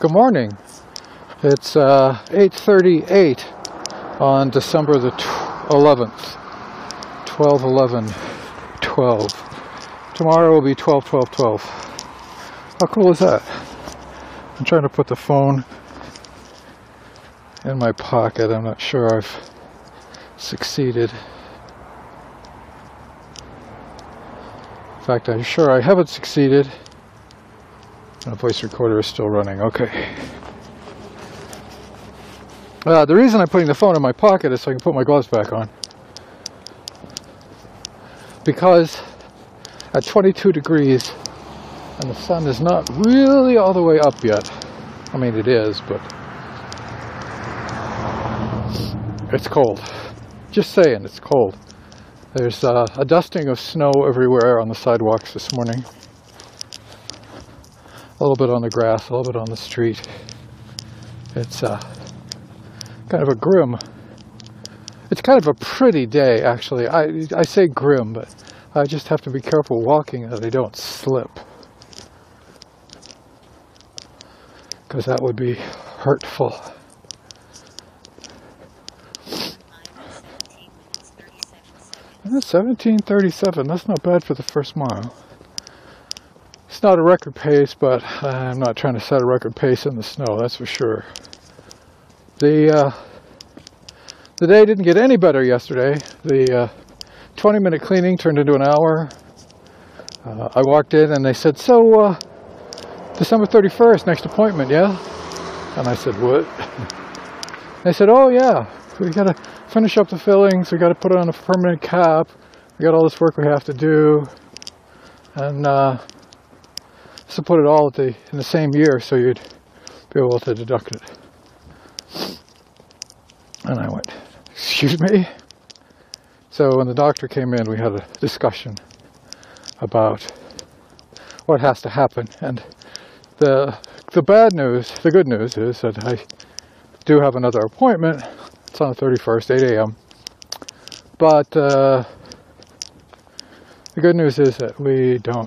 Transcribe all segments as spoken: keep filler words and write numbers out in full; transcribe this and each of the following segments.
Good morning. It's uh, eight thirty-eight on December the eleventh. twelve eleven twelve. Tomorrow will be twelve twelve twelve. How cool is that? I'm trying to put the phone in my pocket. I'm not sure I've succeeded. In fact, I'm sure I haven't succeeded. The voice recorder is still running. Okay. Uh, the reason I'm putting the phone in my pocket is so I can put my gloves back on. Because at twenty-two degrees and the sun is not really all the way up yet. I mean, it is, but it's cold. Just saying, it's cold. There's uh, a dusting of snow everywhere on the sidewalks this morning. A little bit on the grass, a little bit on the street. It's uh, kind of a grim, it's kind of a pretty day, actually. I, I say grim, but I just have to be careful walking that I don't slip. Because that would be hurtful. seventeen thirty-seven, that's not bad for the first mile. It's not a record pace, but I'm not trying to set a record pace in the snow, that's for sure. The, uh, the day didn't get any better yesterday. The uh, twenty minute cleaning turned into an hour. Uh, I walked in and they said, so uh, December thirty-first, next appointment, yeah? And I said, what? They said, oh yeah, we gotta finish up the fillings, we gotta put on a permanent cap, we got all this work we have to do, and uh, to put it all at the, in the same year so you'd be able to deduct it. And I went, excuse me? So when the doctor came in, we had a discussion about what has to happen. And the the bad news, the good news is that I do have another appointment. It's on the thirty-first, eight A M But uh, the good news is that we don't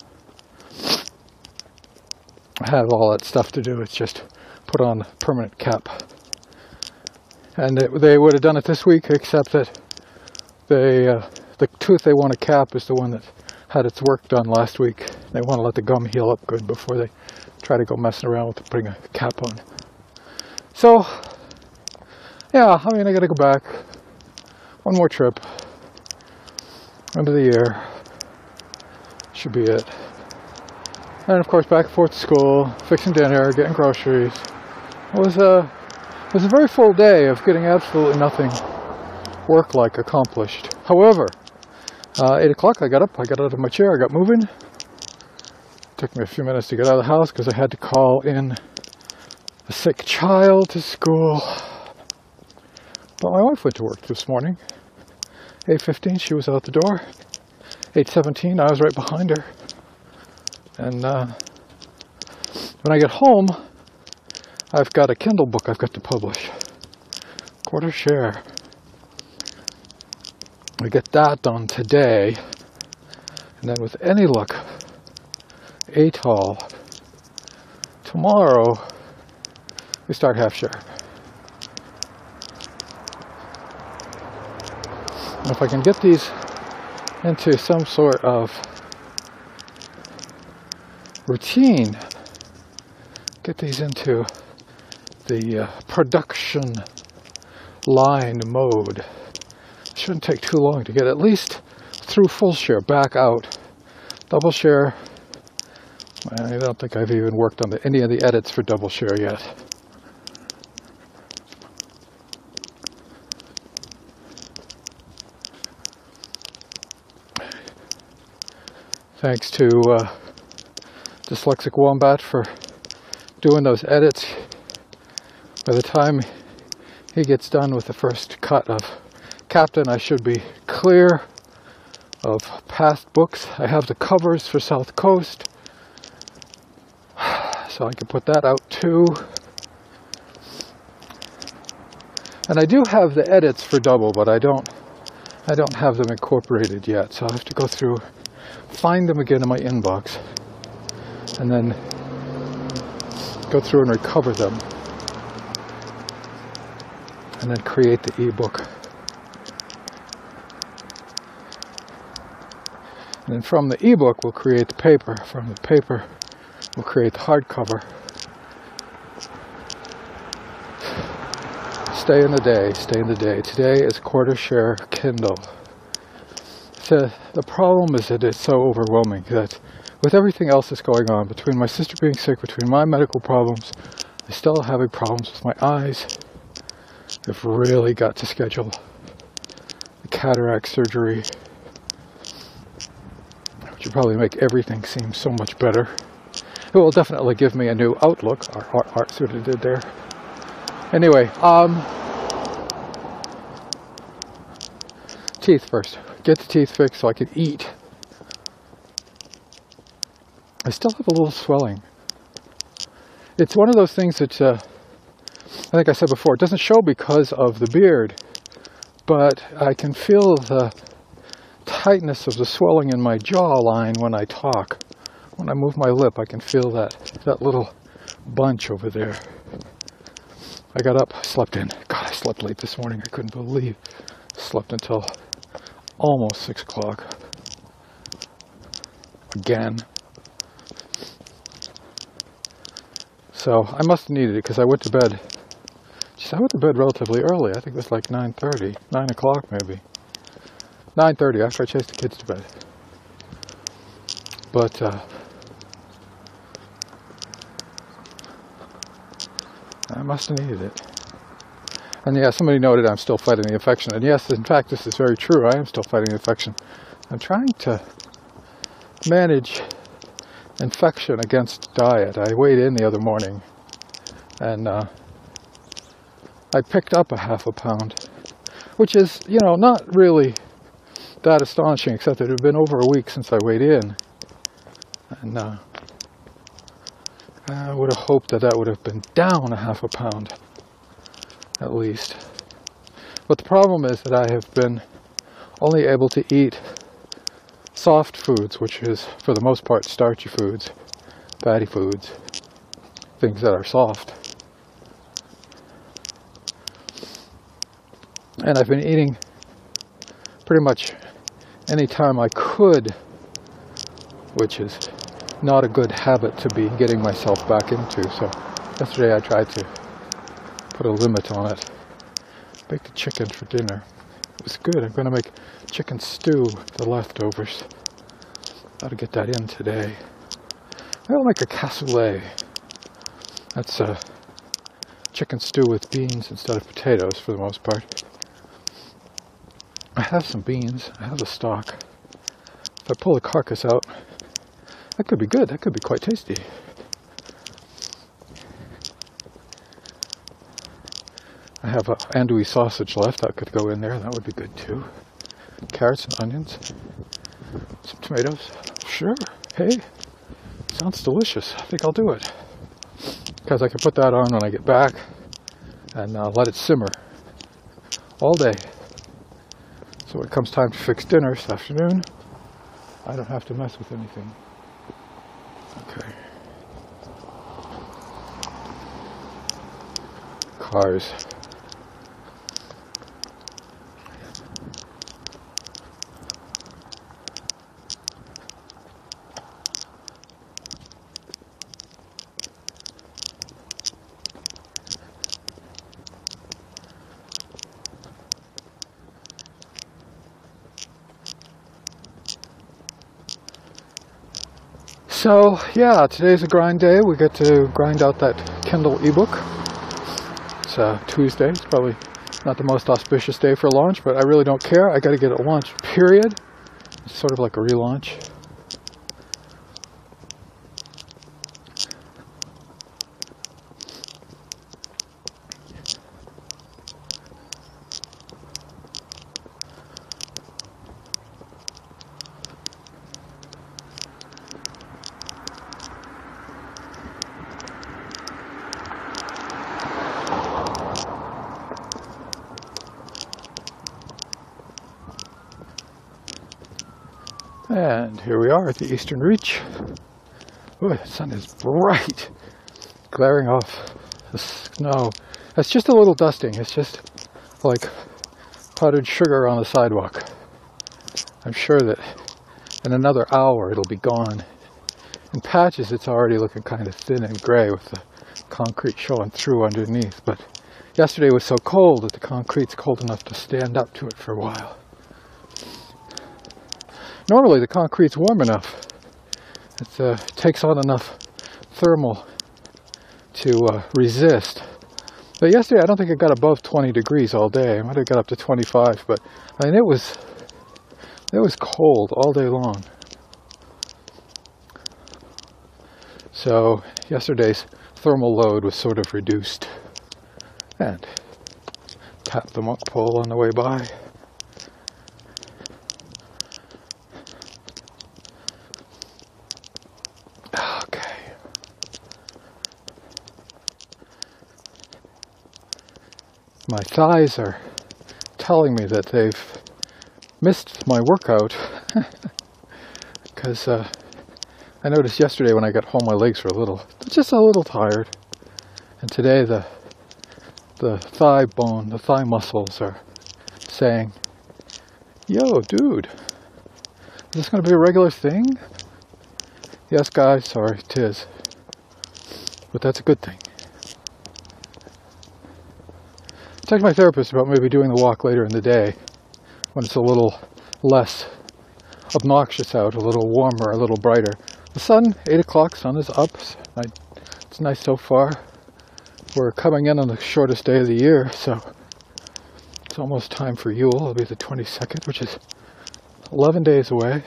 have all that stuff to do. It's just put on a permanent cap. And it, they would have done it this week, except that they, uh, the tooth they want to cap is the one that had its work done last week. They want to let the gum heal up good before they try to go messing around with putting a cap on. So, yeah, I mean, I got to go back. One more trip. End of the year. Should be it. And of course, back and forth to school, fixing dinner, getting groceries. It was a, it was a very full day of getting absolutely nothing work-like accomplished. However, uh, eight o'clock, I got up, I got out of my chair, I got moving. Took me a few minutes to get out of the house because I had to call in a sick child to school. But my wife went to work this morning. eight fifteen, she was out the door. eight seventeen, I was right behind her. And uh, when I get home, I've got a Kindle book I've got to publish. Quarter share. I get that done today. And then with any luck, A T O L. Tomorrow, we start half share. And if I can get these into some sort of routine, get these into the uh, production line mode. It shouldn't take too long to get at least through full share, back out. Double share, I don't think I've even worked on the, any of the edits for double share yet. Thanks to uh, Dyslexic Wombat for doing those edits. By the time he gets done with the first cut of Captain, I should be clear of past books. I have the covers for South Coast, so I can put that out too. And I do have the edits for double, but I don't I don't have them incorporated yet, so I have to go through, find them again in my inbox, and then go through and recover them, and then create the ebook. And then from the ebook, we'll create the paper. From the paper, we'll create the hardcover. Stay in the day, stay in the day. Today is quarter share Kindle. So the problem is that it's so overwhelming that with everything else that's going on, between my sister being sick, between my medical problems, I'm still having problems with my eyes. I've really got to schedule the cataract surgery, which will probably make everything seem so much better. It will definitely give me a new outlook. Our art, art suit it did there. Anyway, um, teeth first. Get the teeth fixed so I can eat. I still have a little swelling. It's one of those things that, uh, I think I said before, it doesn't show because of the beard, but I can feel the tightness of the swelling in my jawline when I talk. When I move my lip, I can feel that, that little bunch over there. I got up, slept in. God, I slept late this morning. I couldn't believe. Slept until almost six o'clock. Again. So I must have needed it because I went to bed. Jeez, I went to bed relatively early. I think it was like nine thirty, nine o'clock maybe. nine thirty after I chased the kids to bed. But uh, I must have needed it. And yeah, somebody noted I'm still fighting the infection. And yes, in fact, this is very true. I am still fighting the infection. I'm trying to manage infection against diet. I weighed in the other morning, and uh, I picked up a half a pound, which is, you know, not really that astonishing, except that it had been over a week since I weighed in. And uh, I would have hoped that that would have been down a half a pound, at least. But the problem is that I have been only able to eat soft foods, which is, for the most part, starchy foods, fatty foods, things that are soft. And I've been eating pretty much any time I could, which is not a good habit to be getting myself back into. So yesterday I tried to put a limit on it. Baked a chicken for dinner. It was good. I'm going to make chicken stew, the leftovers. Got to get that in today. I'll make a cassoulet. That's a chicken stew with beans instead of potatoes for the most part. I have some beans. I have the stock. If I pull the carcass out, that could be good. That could be quite tasty. I have a andouille sausage left. That could go in there. That would be good too. Carrots and onions. Some tomatoes. Sure. Hey, sounds delicious. I think I'll do it. Because I can put that on when I get back and uh, let it simmer all day. So when it comes time to fix dinner this afternoon, I don't have to mess with anything. Okay. Cars. So, yeah, today's a grind day. We get to grind out that Kindle ebook. It's uh, Tuesday. It's probably not the most auspicious day for launch, but I really don't care. I got to get it launched, period. It's sort of like a relaunch. And here we are at the Eastern Reach. Oh, the sun is bright. glaring off the snow. It's just a little dusting. It's just like powdered sugar on the sidewalk. I'm sure that in another hour it'll be gone. In patches it's already looking kind of thin and gray with the concrete showing through underneath, but yesterday was so cold that the concrete's cold enough to stand up to it for a while. Normally the concrete's warm enough. It uh, takes on enough thermal to uh, resist. But yesterday I don't think it got above twenty degrees all day. It might have got up to twenty-five, but I mean it was it was cold all day long. So yesterday's thermal load was sort of reduced. And tapped the monk pole on the way by. Okay. My thighs are telling me that they've missed my workout because uh, I noticed yesterday when I got home my legs were a little, just a little tired, and today the the thigh bone, the thigh muscles are saying, "Yo, dude, is this going to be a regular thing?" Yes, guys, sorry, 'tis, but that's a good thing. I talked to my therapist about maybe doing the walk later in the day when it's a little less obnoxious out, a little warmer, a little brighter. The sun, eight o'clock, sun is up. It's nice so far. We're coming in on the shortest day of the year, so it's almost time for Yule. It'll be the twenty-second, which is eleven days away.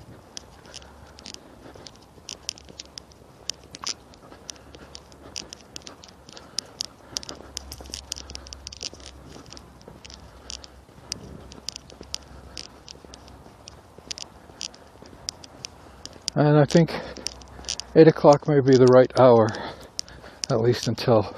And I think eight o'clock may be the right hour, at least until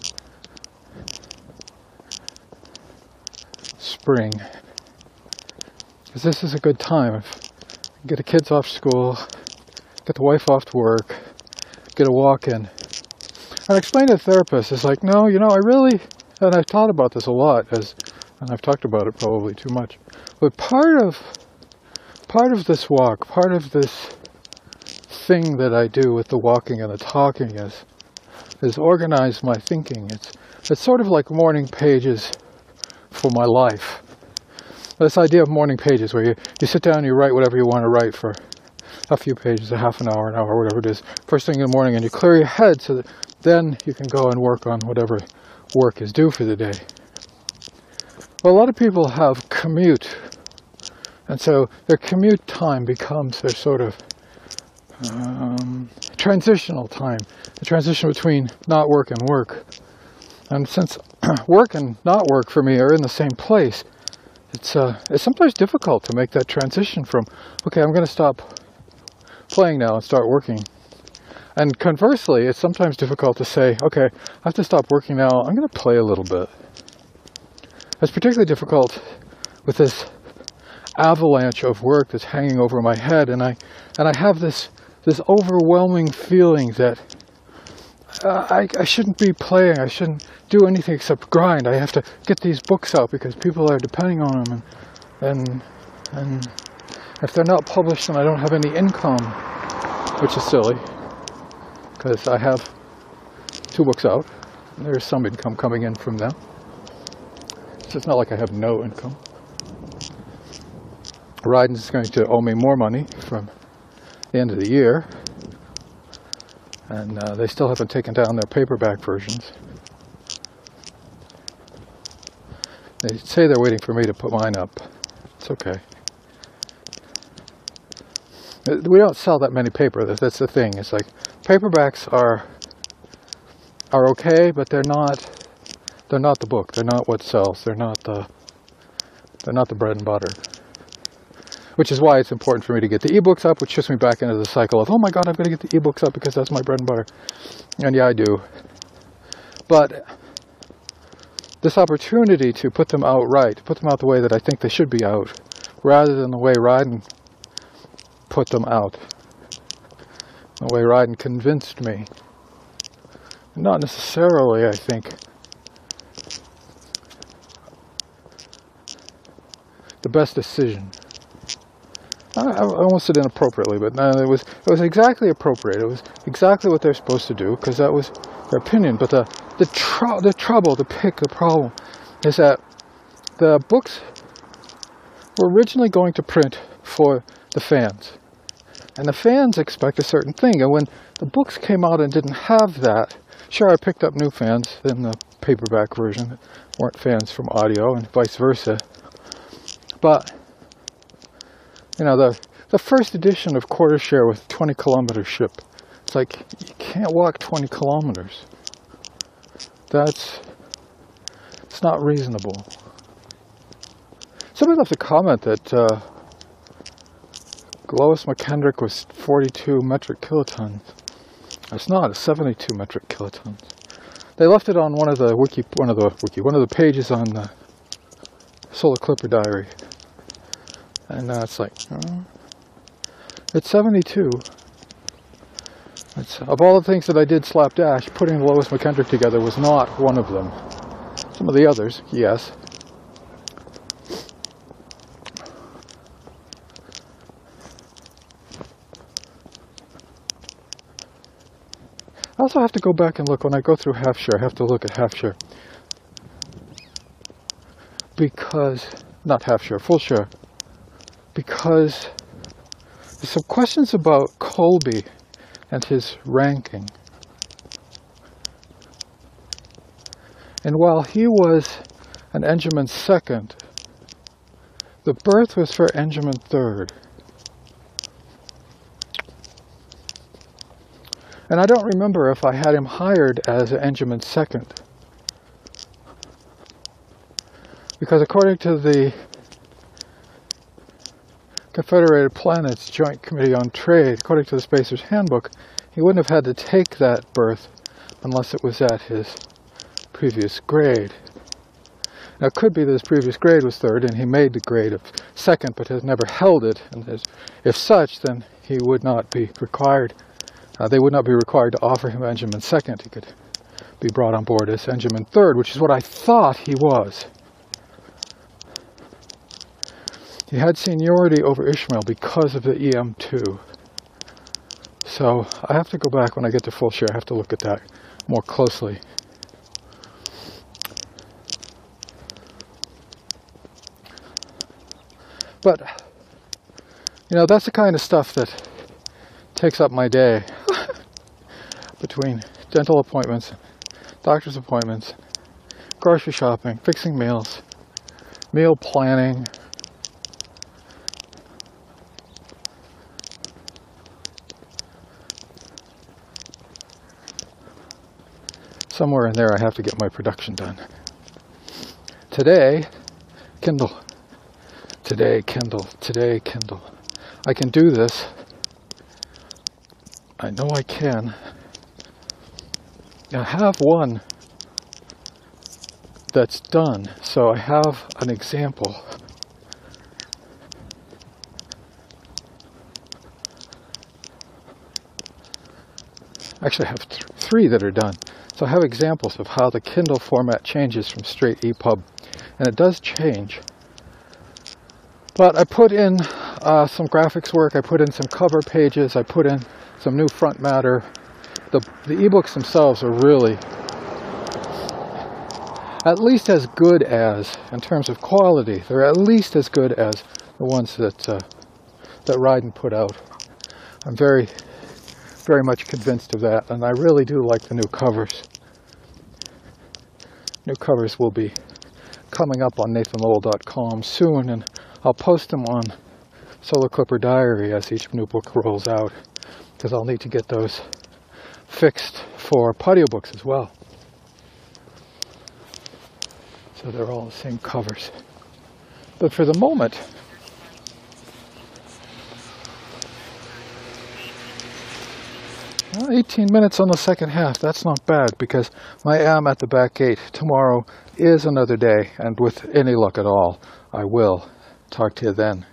spring. Because this is a good time. If you get the kids off school, get the wife off to work, get a walk in. And I explained to the therapist, it's like, no, you know, I really, and I've thought about this a lot, as, and I've talked about it probably too much, but part of, part of this walk, part of this thing that I do with the walking and the talking is is organize my thinking. It's it's sort of like morning pages for my life. This idea of morning pages where you, you sit down and you write whatever you want to write for a few pages, a half an hour, an hour, whatever it is, first thing in the morning, and you clear your head so that then you can go and work on whatever work is due for the day. Well, a lot of people have commute, and so their commute time becomes their sort of Um, transitional time, the transition between not work and work. And since work and not work for me are in the same place, it's uh, it's sometimes difficult to make that transition from, okay, I'm going to stop playing now and start working. And conversely, it's sometimes difficult to say, okay, I have to stop working now, I'm going to play a little bit. It's particularly difficult with this avalanche of work that's hanging over my head, and I and I have this this overwhelming feeling that uh, I, I shouldn't be playing, I shouldn't do anything except grind. I have to get these books out because people are depending on them, and and, and if they're not published then I don't have any income, which is silly, because I have two books out, and there's some income coming in from them. So it's not like I have no income. Ryden's going to owe me more money from the end of the year, and uh, they still haven't taken down their paperback versions. They say they're waiting for me to put mine up. It's okay. We don't sell that many paper. That's the thing. It's like paperbacks are are okay, but they're not they're not the book. They're not what sells. They're not the they're not the bread and butter. Which is why it's important for me to get the ebooks up, which shifts me back into the cycle of, oh my god, I've got to get the ebooks up because that's my bread and butter. And yeah, I do. But this opportunity to put them out right, to put them out the way that I think they should be out, rather than the way Ryden put them out, the way Ryden convinced me Not necessarily, I think, the best decision. I, I almost said inappropriately, but no, it was it was exactly appropriate. It was exactly what they're supposed to do, because that was their opinion. But the the tr the trouble, the pick, the problem is that the books were originally going to print for the fans, and the fans expect a certain thing. And when the books came out and didn't have that, sure, I picked up new fans in the paperback version that weren't fans from audio, and vice versa. But you know, the the first edition of Quarter Share with twenty kilometer ship, it's like, you can't walk twenty kilometers. That's, it's not reasonable. Somebody left a comment that uh, Lois McKendrick was forty-two metric kilotons. It's not, it's seventy-two metric kilotons. They left it on one of the wiki, one of the wiki, one of the pages on the Solar Clipper Diary. And uh, it's like, uh, it's seventy-two. It's, of all the things that I did slapdash, putting Lois McKendrick together was not one of them. Some of the others, yes. I also have to go back and look, when I go through Half Share, I have to look at Half Share. Because, not Half Share, Full Share. Because there's some questions about Colby and his ranking. And while he was an Engelmann second, the berth was for Engelmann third. And I don't remember if I had him hired as an Engelmann second. Because according to the Confederated Planets Joint Committee on Trade, according to the Spacer's Handbook, he wouldn't have had to take that berth unless it was at his previous grade. Now, it could be that his previous grade was third, and he made the grade of second, but has never held it. And as, if such, then he would not be required, uh, they would not be required to offer him Engelmann second. He could be brought on board as Engelmann third, which is what I thought he was. He had seniority over Ishmael because of the E M two. So I have to go back when I get to Full Share. I have to look at that more closely. But, you know, that's the kind of stuff that takes up my day. Between dental appointments, doctor's appointments, grocery shopping, fixing meals, meal planning, somewhere in there I have to get my production done. Today, Kindle. Today, Kindle. Today, Kindle. I can do this. I know I can. I have one that's done, so I have an example. Actually, I have th three that are done. So I have examples of how the Kindle format changes from straight E P U B, and it does change. But I put in uh, some graphics work, I put in some cover pages, I put in some new front matter. The, the ebooks themselves are really at least as good as, in terms of quality, they're at least as good as the ones that, uh, that Ryden put out. I'm very, very much convinced of that, and I really do like the new covers. New covers will be coming up on Nathan Lowell dot com soon, and I'll post them on Solar Clipper Diary as each new book rolls out, because I'll need to get those fixed for audiobooks as well. So they're all the same covers. But for the moment, well, eighteen minutes on the second half, that's not bad, because I am at the back gate. Tomorrow is another day, and with any luck at all, I will talk to you then.